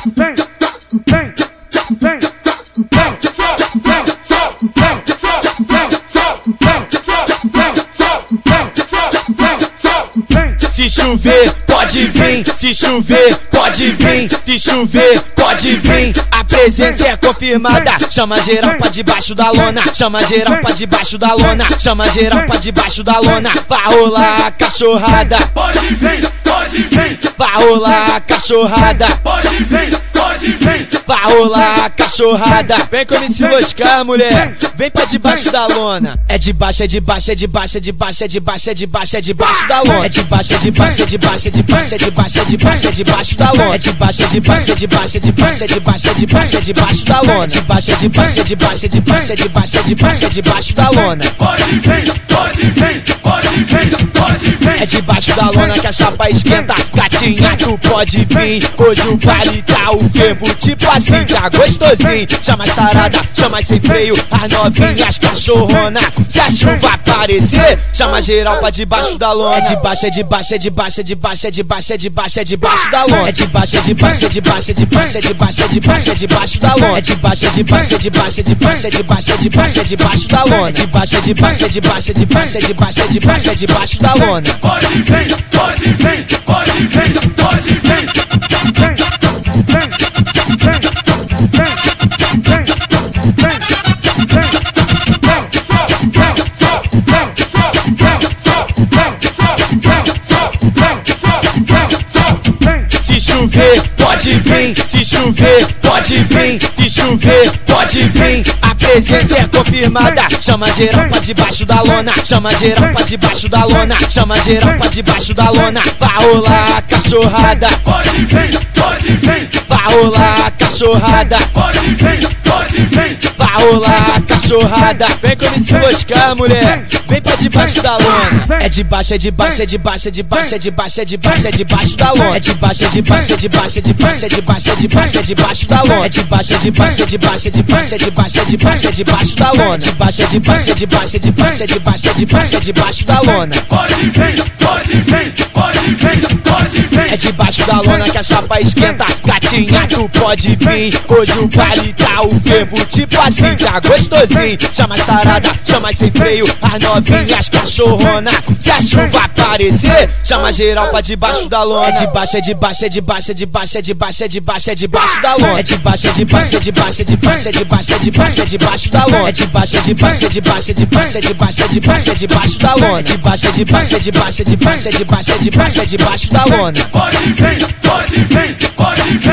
Se chover, pode vir. Se chover, pode vir. Se chover, pode vir. A presença é confirmada. Chama geral pra debaixo da lona. Chama geral pra debaixo da lona. Chama geral pra debaixo da lona. Vai rolar a cachorrada. Pode vir, pode vir. Vai rolar a cachorrada. Pode vir, pode vir. Vai rolar a cachorrada. Vem comigo se lascar, mulher. Vem pra debaixo da lona. É debaixo, é debaixo, é debaixo, é debaixo, é debaixo, é debaixo, é debaixo da lona. É debaixo, é debaixo, é debaixo, é debaixo, é debaixo, é debaixo, é debaixo da lona. É debaixo, é debaixo, é debaixo, é debaixo, é debaixo, é debaixo, é debaixo da lona. É debaixo, é debaixo, é debaixo, é debaixo, é debaixo, é debaixo, é debaixo da lona. Pode vir, pode vir, pode vir, pode vir. É debaixo da lona que a chapa esquenta. Gatinha, tu pode vir. Hoje o baile tá o tempo tipo assim, tá gostosinho. Chama as tarada, chama as sem freio. As novinhas cachorrona. Se a chuva aparecer, chama geral pra debaixo da lona. É debaixo, é debaixo, é debaixo, é debaixo, é debaixo, é debaixo, é debaixo da lona. É debaixo, é debaixo, é debaixo, é debaixo, é debaixo, é debaixo, é debaixo da lona. É debaixo, é debaixo, é debaixo, é debaixo, é debaixo, é debaixo, é debaixo da lona. É debaixo, é debaixo, é debaixo, é debaixo, é debaixo, é debaixo, é debaixo da lona. Pode vir, pode vir, pode vir, pode vir. Se chover, pode vir. Se chover, pode vir. Se chover, pode vir. A presença é confirmada. Chama geral pra debaixo da lona. Chama geral pra debaixo da lona. Chama geral pra debaixo da lona. Vai rolar a cachorrada. Pode vir, pode vir. Vai rolar a cachorrada. Pode vir, pode vir. Vai rolar a cachorrada. Vem comigo se lascar, mulher. Vem pra debaixo da lona. É debaixo, é debaixo, é debaixo, é debaixo, é debaixo, é debaixo, é debaixo da lona. É debaixo, é debaixo, é debaixo, é debaixo, é debaixo, é debaixo, é debaixo da lona. É debaixo, é debaixo, é debaixo, é debaixo, é debaixo, é debaixo, é debaixo da lona. Debaixo, é debaixo, é debaixo, é debaixo, é debaixo, é debaixo, é debaixo da lona. Pode vir, pode vir, pode vir, pode vir. É debaixo da lona que a chapa esquenta. Gatinha, tu pode vir. Hoje o baile tá o tempo tipo assim, tá gostosinho. Chama as tarada, chama as sem freio. As novinhas cachorrona. Se a chuva aparecer, chama geral pra debaixo da lona. É debaixo, é debaixo, é debaixo, é debaixo, é debaixo, é debaixo, é debaixo da lona. É debaixo, é debaixo, é debaixo, é debaixo, é debaixo, é debaixo, é debaixo da lona. É debaixo, é debaixo, é debaixo, é debaixo, é debaixo, é debaixo, é debaixo da lona. É debaixo, é debaixo, é debaixo, é debaixo, é debaixo, é debaixo, é debaixo da lona. Pode vir, pode vir, pode vir.